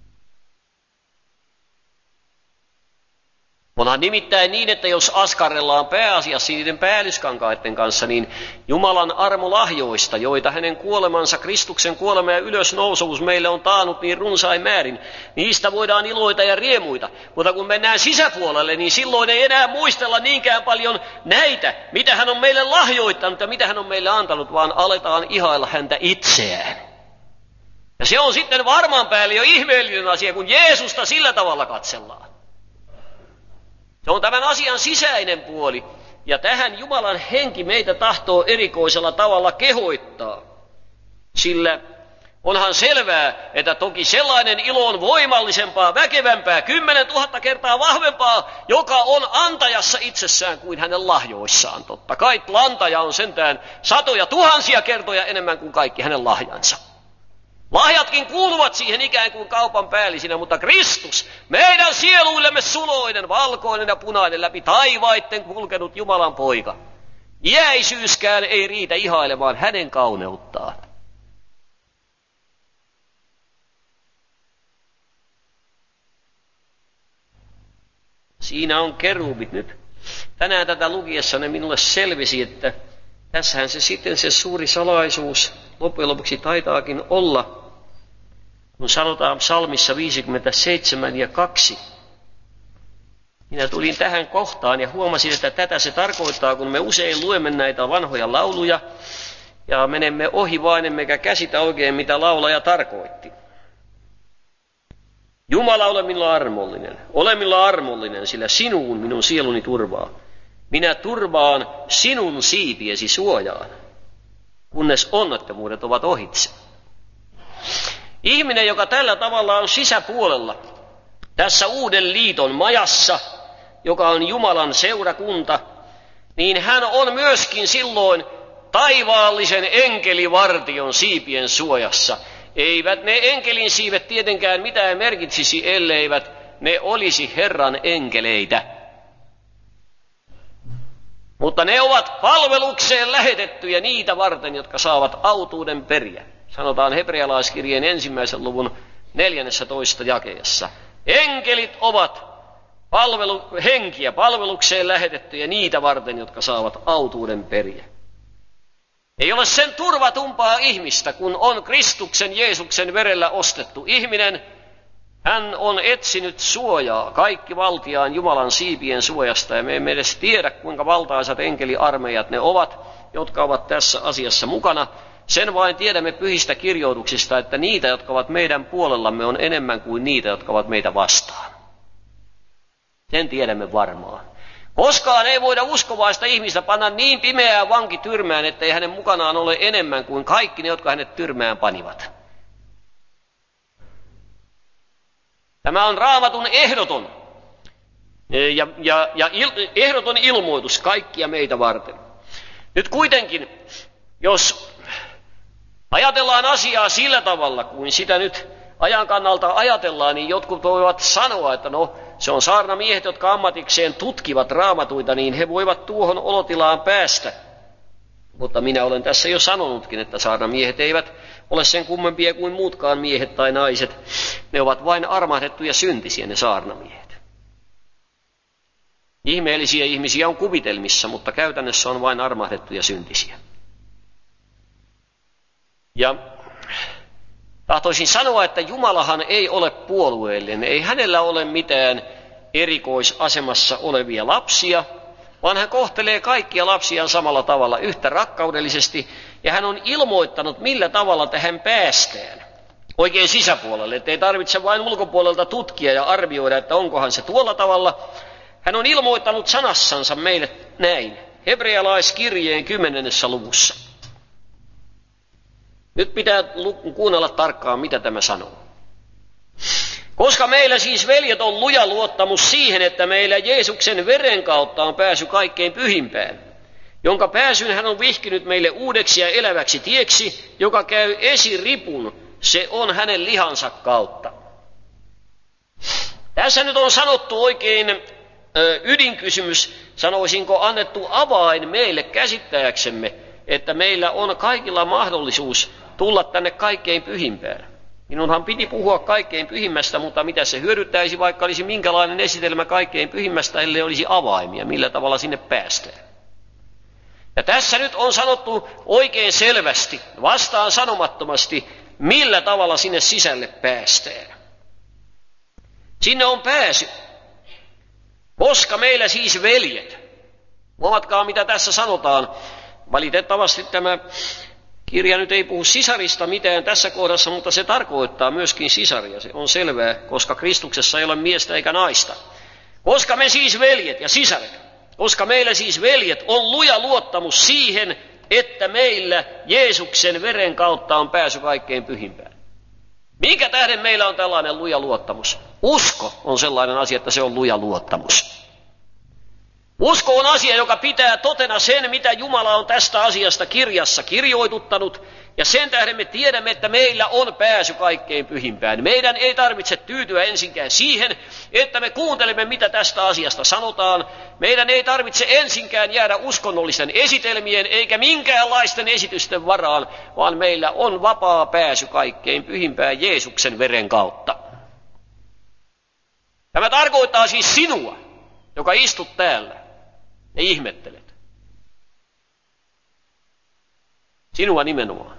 Onhan nimittäin niin, että jos askarrellaan pääasiassa niiden päällyskankaiden kanssa, niin Jumalan armolahjoista, joita hänen kuolemansa, Kristuksen kuolema ja ylösnousemus meille on taannut niin runsain määrin, niistä voidaan iloita ja riemuita. Mutta kun mennään sisäpuolelle, niin silloin ei enää muistella niinkään paljon näitä, mitä hän on meille lahjoittanut ja mitä hän on meille antanut, vaan aletaan ihailla häntä itseään. Ja se on sitten varmaan päälle jo ihmeellinen asia, kun Jeesusta sillä tavalla katsellaan. Se on tämän asian sisäinen puoli, ja tähän Jumalan henki meitä tahtoo erikoisella tavalla kehoittaa. Sillä onhan selvää, että toki sellainen ilo on voimallisempaa, väkevämpää, 10 000 kertaa vahvempaa, joka on antajassa itsessään kuin hänen lahjoissaan. Totta kai antaja on sentään 100 000 kertoja enemmän kuin kaikki hänen lahjansa. Lahjatkin kuuluvat siihen ikään kuin kaupan päällisinä, mutta Kristus, meidän sieluillemme suloinen, valkoinen ja punainen läpi taivaitten kulkenut Jumalan poika. Iäisyyskään ei riitä ihailemaan hänen kauneuttaan. Siinä on kerubit nyt. Tänään tätä lukiessani minulle selvisi, että tässähän se sitten se suuri salaisuus loppujen lopuksi taitaakin olla, kun sanotaan psalmissa 57 ja 2. Minä tulin tähän kohtaan ja huomasin, että tätä se tarkoittaa, kun me usein luemme näitä vanhoja lauluja ja menemme ohi vain, emmekä käsitä oikein, mitä laulaja tarkoitti. Jumala, ole minulla armollinen, sillä sinuun minun sieluni turvaa. Minä turvaan sinun siipiesi suojaan, kunnes onnettomuudet ovat ohitse. Ihminen, joka tällä tavalla on sisäpuolella, tässä uuden liiton majassa, joka on Jumalan seurakunta, niin hän on myöskin silloin taivaallisen enkelivartion siipien suojassa. Eivät ne enkelin siivet tietenkään mitään merkitsisi, elleivät ne olisi Herran enkeleitä. Mutta ne ovat palvelukseen lähetettyjä niitä varten, jotka saavat autuuden periä. Sanotaan hebrealaiskirjeen 1. luvun 14. jakeessa. Enkelit ovat henkiä palvelukseen lähetettyjä niitä varten, jotka saavat autuuden periä. Ei ole sen turvatumpaa ihmistä, kun on Kristuksen Jeesuksen verellä ostettu ihminen. Hän on etsinyt suojaa kaikki valtiaan Jumalan siipien suojasta, ja me emme edes tiedä, kuinka valtaisat enkeliarmeijat ne ovat, jotka ovat tässä asiassa mukana. Sen vain tiedämme pyhistä kirjoituksista, että niitä, jotka ovat meidän puolellamme, on enemmän kuin niitä, jotka ovat meitä vastaan. Sen tiedämme varmaan. Koskaan ei voida uskovaista ihmistä panna niin pimeää vankityrmään, ettei hänen mukanaan ole enemmän kuin kaikki ne, jotka hänet tyrmään panivat. Tämä on Raamatun ehdoton ehdoton ilmoitus kaikkia meitä varten. Nyt kuitenkin, jos ajatellaan asiaa sillä tavalla, kuin sitä nyt ajan kannalta ajatellaan, niin jotkut voivat sanoa, että se on saarnamiehet, jotka ammatikseen tutkivat raamatuita, niin he voivat tuohon olotilaan päästä. Mutta minä olen tässä jo sanonutkin, että saarnamiehet eivät ole sen kummempia kuin muutkaan miehet tai naiset. Ne ovat vain armahdettuja syntisiä, ne saarnamiehet. Ihmeellisiä ihmisiä on kuvitelmissa, mutta käytännössä on vain armahdettuja syntisiä. Ja tahtoisin sanoa, että Jumalahan ei ole puolueellinen. Ei hänellä ole mitään erikoisasemassa olevia lapsia, vaan hän kohtelee kaikkia lapsiaan samalla tavalla yhtä rakkaudellisesti, ja hän on ilmoittanut, millä tavalla tähän päästään oikein sisäpuolelle, ettei tarvitse vain ulkopuolelta tutkia ja arvioida, että onkohan se tuolla tavalla. Hän on ilmoittanut sanassansa meille näin, hebrealaiskirjeen 10. luvussa. Nyt pitää kuunnella tarkkaan, mitä tämä sanoo. Koska meillä siis, veljet, on luja luottamus siihen, että meillä Jeesuksen veren kautta on pääsy kaikkein pyhimpään, jonka pääsyn hän on vihkinyt meille uudeksi ja eläväksi tieksi, joka käy esiripun, se on hänen lihansa kautta. Tässä nyt on sanottu oikein ydinkysymys, sanoisinko annettu avain meille käsittääksemme, että meillä on kaikilla mahdollisuus tulla tänne kaikkein pyhimpään. Minunhan piti puhua kaikkein pyhimmästä, mutta mitä se hyödyttäisi, vaikka olisi minkälainen esitelmä kaikkein pyhimmästä, ellei olisi avaimia, millä tavalla sinne päästään. Ja tässä nyt on sanottu oikein selvästi, vastaan sanomattomasti, millä tavalla sinne sisälle päästään. Sinne on pääsy, koska meillä siis, veljet, huomatkaa mitä tässä sanotaan, valitettavasti tämä kirja nyt ei puhu sisarista mitään tässä kohdassa, mutta se tarkoittaa myöskin sisaria. Se on selvää, koska Kristuksessa ei ole miestä eikä naista. Koska me siis, veljet ja sisaret, koska meillä siis, veljet, on luja luottamus siihen, että meillä Jeesuksen veren kautta on pääsy kaikkein pyhimpään. Minkä tähden meillä on tällainen luja luottamus? Usko on sellainen asia, että se on luja luottamus. Usko on asia, joka pitää totena sen, mitä Jumala on tästä asiasta kirjassa kirjoituttanut, ja sen tähden me tiedämme, että meillä on pääsy kaikkein pyhimpään. Meidän ei tarvitse tyytyä ensinkään siihen, että me kuuntelemme, mitä tästä asiasta sanotaan. Meidän ei tarvitse ensinkään jäädä uskonnollisten esitelmien eikä minkäänlaisten esitysten varaan, vaan meillä on vapaa pääsy kaikkein pyhimpään Jeesuksen veren kautta. Tämä tarkoittaa siis sinua, joka istut täällä ja ihmettelet. Sinua nimenomaan.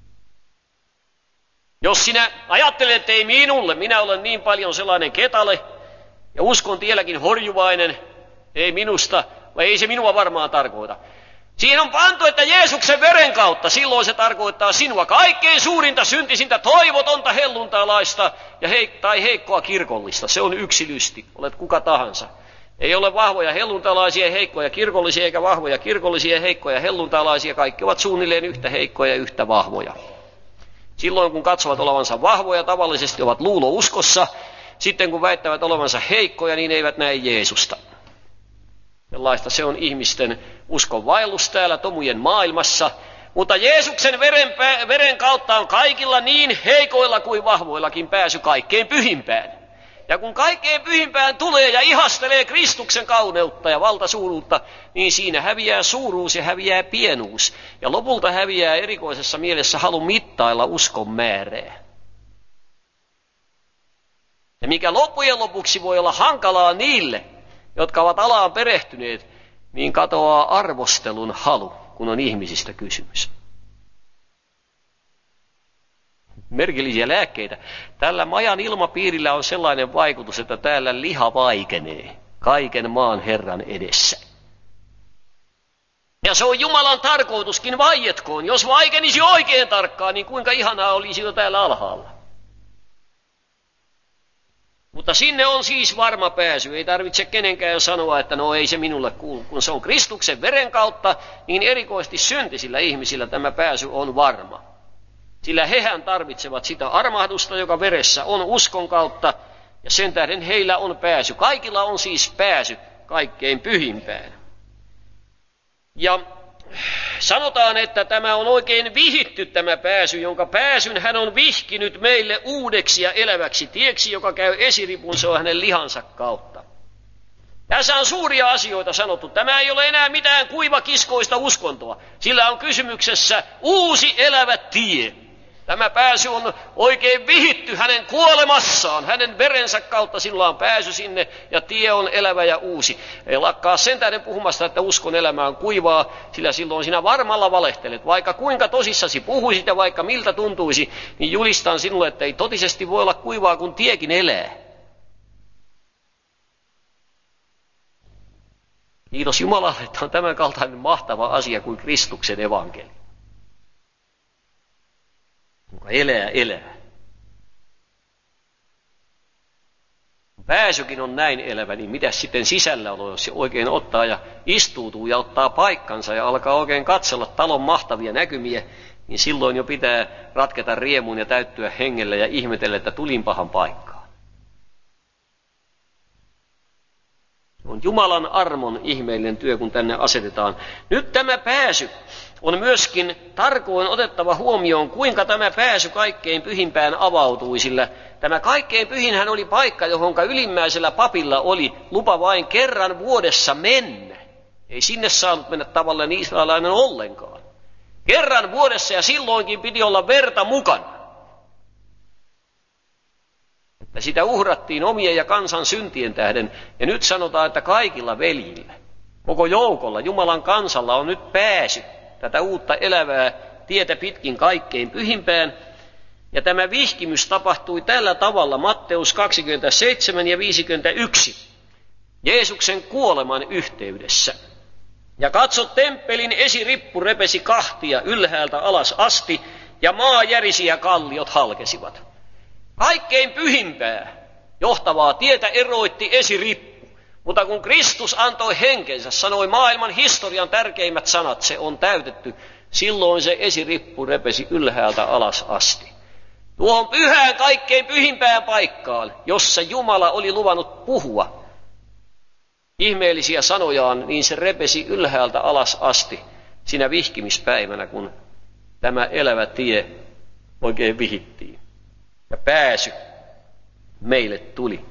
Jos sinä ajattelet, että ei minulle, minä olen niin paljon sellainen ketale ja uskon tielläkin horjuvainen, ei minusta, vai ei se minua varmaan tarkoita. Siihen on pantu, että Jeesuksen veren kautta, silloin se tarkoittaa sinua kaikkein suurinta syntisintä, toivotonta helluntalaista tai heikkoa kirkollista. Se on yksi lysti, olet kuka tahansa. Ei ole vahvoja helluntalaisia, heikkoja kirkollisia, eikä vahvoja kirkollisia, heikkoja helluntalaisia. Kaikki ovat suunnilleen yhtä heikkoja ja yhtä vahvoja. Silloin kun katsovat olevansa vahvoja, tavallisesti ovat luulouskossa, sitten kun väittävät olevansa heikkoja, niin eivät näe Jeesusta. Sellaista se on ihmisten uskon vaellus täällä tomujen maailmassa. Mutta Jeesuksen veren kautta on kaikilla niin heikoilla kuin vahvoillakin pääsy kaikkein pyhimpään. Ja kun kaikkein pyhimpään tulee ja ihastelee Kristuksen kauneutta ja valtasuuruutta, niin siinä häviää suuruus ja häviää pienuus. Ja lopulta häviää erikoisessa mielessä halu mittailla uskon määrää. Ja mikä loppujen lopuksi voi olla hankalaa niille, jotka ovat alaan perehtyneet, niin katoaa arvostelun halu, kun on ihmisistä kysymys. Merkillisiä lääkkeitä. Tällä majan ilmapiirillä on sellainen vaikutus, että täällä liha vaikenee kaiken maan Herran edessä. Ja se on Jumalan tarkoituskin, vaietkoon. Jos vaikenisi oikein tarkkaan, niin kuinka ihanaa olisi jo täällä alhaalla. Mutta sinne on siis varma pääsy. Ei tarvitse kenenkään sanoa, että no ei se minulle kuulu. Kun se on Kristuksen veren kautta, niin erikoisesti syntisillä ihmisillä tämä pääsy on varma. Sillä hehän tarvitsevat sitä armahdusta, joka veressä on uskon kautta, ja sen tähden heillä on pääsy. Kaikilla on siis pääsy kaikkein pyhimpään. Ja sanotaan, että tämä on oikein vihitty tämä pääsy, jonka pääsyn hän on vihkinyt meille uudeksi ja eläväksi tieksi, joka käy esiripun, se on hänen lihansa kautta. Tässä on suuria asioita sanottu. Tämä ei ole enää mitään kuivakiskoista uskontoa. Sillä on kysymyksessä uusi elävä tie. Tämä pääsy on oikein vihitty hänen kuolemassaan, hänen verensä kautta sillä on pääsy sinne ja tie on elävä ja uusi. Ei lakkaa sen tähden puhumasta, että uskon elämä on kuivaa, sillä silloin sinä varmalla valehtelet. Vaikka kuinka tosissasi puhuisit ja vaikka miltä tuntuisi, niin julistan sinulle, että ei totisesti voi olla kuivaa, kun tiekin elää. Kiitos Jumalalle, että on tämän kaltainen mahtava asia kuin Kristuksen evankeliumi. Joka elää. Pääsykin on näin elävä, niin mitä sitten sisällä on, jos se oikein ottaa ja istuutuu ja ottaa paikkansa ja alkaa oikein katsella talon mahtavia näkymiä, niin silloin jo pitää ratketa riemuun ja täyttyä hengellä ja ihmetellä, että tulin pahan paikkaan. On Jumalan armon ihmeellinen työ, kun tänne asetetaan. Nyt tämä pääsy on myöskin tarkoin otettava huomioon, kuinka tämä pääsy kaikkein pyhimpään avautui, sillä tämä kaikkein pyhinhän oli paikka, johonka ylimmäisellä papilla oli lupa vain kerran vuodessa mennä. Ei sinne saanut mennä tavallaan israelainen ollenkaan. Kerran vuodessa ja silloinkin piti olla verta mukana. Että sitä uhrattiin omien ja kansan syntien tähden. Ja nyt sanotaan, että kaikilla veljillä, koko joukolla, Jumalan kansalla on nyt pääsy tätä uutta elävää tietä pitkin kaikkein pyhimpään. Ja tämä vihkimys tapahtui tällä tavalla Matteus 27 ja 51 Jeesuksen kuoleman yhteydessä. Ja katso, temppelin esirippu repesi kahtia ylhäältä alas asti ja maa järisi ja kalliot halkesivat. Kaikkein pyhimpää johtavaa tietä eroitti esirippu, mutta kun Kristus antoi henkensä, sanoi maailman historian tärkeimmät sanat, se on täytetty, silloin se esirippu repesi ylhäältä alas asti. Tuohon pyhään kaikkein pyhimpään paikkaan, jossa Jumala oli luvannut puhua ihmeellisiä sanojaan, niin se repesi ylhäältä alas asti siinä vihkimispäivänä, kun tämä elävä tie oikein vihittiin. Ja pääsy meille tuli.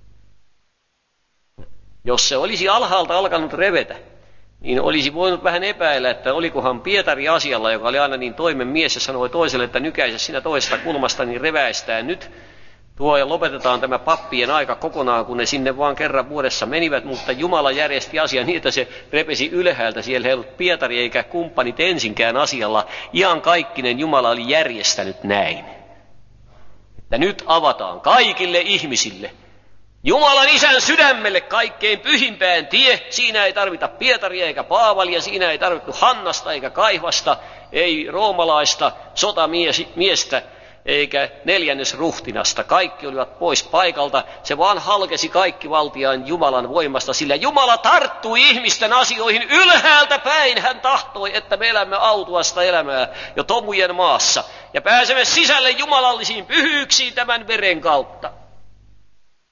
Jos se olisi alhaalta alkanut revetä, niin olisi voinut vähän epäillä, että olikohan Pietari asialla, joka oli aina niin toimen mies ja sanoi toiselle, että nykäise sinä toisesta kulmasta, niin reväistään nyt. Tuo ja lopetetaan tämä pappien aika kokonaan, kun ne sinne vaan kerran vuodessa menivät, mutta Jumala järjesti asian niin, että se repesi ylhäältä. Siellä ei ollut Pietari eikä kumppanit ensinkään asialla. Ihan kaikkinen Jumala oli järjestänyt näin. Että nyt avataan kaikille ihmisille Jumalan Isän sydämelle kaikkein pyhimpään tie. Siinä ei tarvita Pietaria eikä Paavalia, siinä ei tarvittu Hannasta eikä Kaihvasta, ei roomalaista sotamiestä eikä neljännesruhtinasta. Kaikki olivat pois paikalta. Se vaan halkesi kaikki valtiaan Jumalan voimasta, sillä Jumala tarttui ihmisten asioihin ylhäältä päin. Hän tahtoi, että me elämme autuasta elämää jo tomujen maassa ja pääsemme sisälle jumalallisiin pyhyyksiin tämän veren kautta.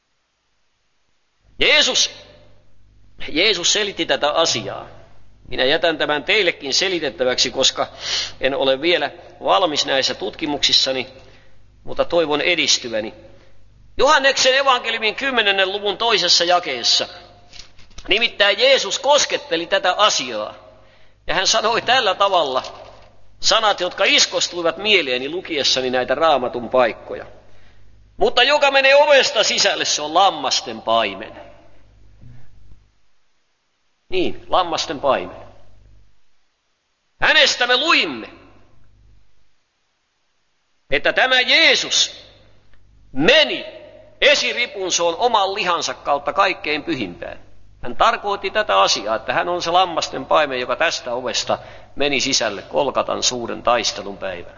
Jeesus selitti tätä asiaa. Minä jätän tämän teillekin selitettäväksi, koska en ole vielä valmis näissä tutkimuksissani, mutta toivon edistyväni. Johanneksen evankeliumin 10. luvun 2. jakeessa. Nimittäin Jeesus kosketteli tätä asiaa. Ja hän sanoi tällä tavalla sanat, jotka iskostuivat mieleeni lukiessani näitä Raamatun paikkoja. Mutta joka menee ovesta sisälle, se on lammasten paimen. Niin, lammasten paimen. Hänestä me luimme, että tämä Jeesus meni esiripunsoon oman lihansa kautta kaikkein pyhimpään. Hän tarkoitti tätä asiaa, että hän on se lammasten paimen, joka tästä ovesta meni sisälle Golgatan suuren taistelun päivänä.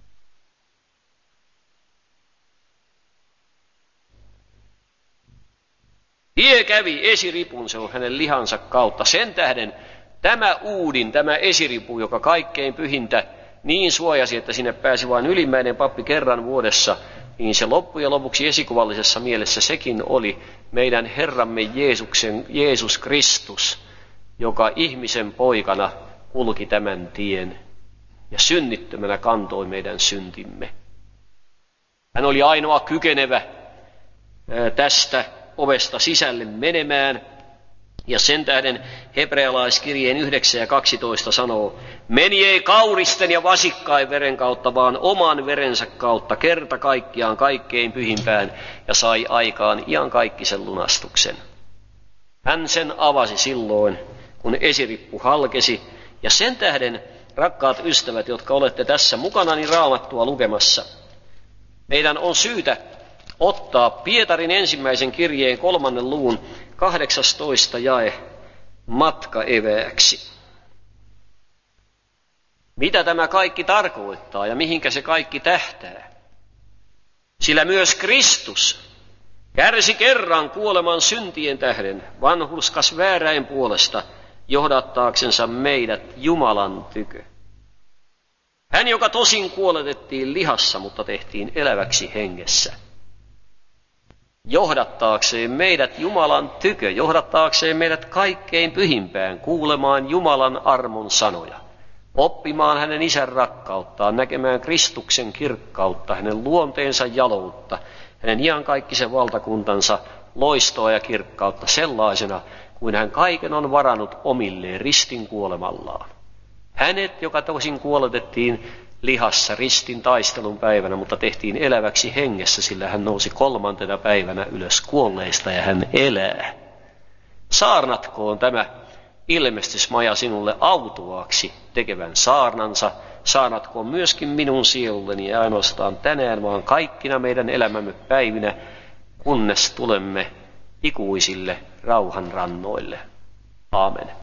Tie kävi esiripunsoon hänen lihansa kautta. Sen tähden tämä uudin, tämä esiripu, joka kaikkein pyhintä niin suojasi, että sinne pääsi vain ylimmäinen pappi kerran vuodessa, niin se loppujen lopuksi esikuvallisessa mielessä sekin oli meidän Herramme Jeesus Kristus, joka ihmisen poikana kulki tämän tien ja synnittömänä kantoi meidän syntimme. Hän oli ainoa kykenevä tästä ovesta sisälle menemään, ja sen tähden hebrealaiskirjeen 9 ja 12 sanoo, meni ei kauristen ja vasikkain veren kautta, vaan oman verensä kautta kerta kaikkiaan kaikkein pyhimpään ja sai aikaan iankaikkisen lunastuksen. Hän sen avasi silloin, kun esirippu halkesi, ja sen tähden, rakkaat ystävät, jotka olette tässä mukanani Raamattua lukemassa, meidän on syytä ottaa Pietarin ensimmäisen kirjeen 3. luvun 18 jae matkaevääksi. Mitä tämä kaikki tarkoittaa ja mihinkä se kaikki tähtää? Sillä myös Kristus kärsi kerran kuoleman syntien tähden, vanhurskas vääräin puolesta, johdattaaksensa meidät Jumalan tykö. Hän, joka tosin kuoletettiin lihassa, mutta tehtiin eläväksi hengessä. Johdattaakseen meidät Jumalan tykö, johdattaakseen meidät kaikkein pyhimpään, kuulemaan Jumalan armon sanoja, oppimaan hänen isän rakkauttaan, näkemään Kristuksen kirkkautta, hänen luonteensa jaloutta, hänen iankaikkisen valtakuntansa loistoa ja kirkkautta sellaisena, kuin hän kaiken on varannut omilleen ristin kuolemallaan. Hänet, joka tosin kuoletettiin lihassa ristin taistelun päivänä, mutta tehtiin eläväksi hengessä, sillä hän nousi 3. päivänä ylös kuolleista ja hän elää. Saarnatkoon tämä ilmestysmaja sinulle autuaaksi tekevän saarnansa, saarnatkoon myöskin minun sielulleni ja ainoastaan tänään, vaan kaikkina meidän elämämme päivinä, kunnes tulemme ikuisille rauhan rannoille. Aamen.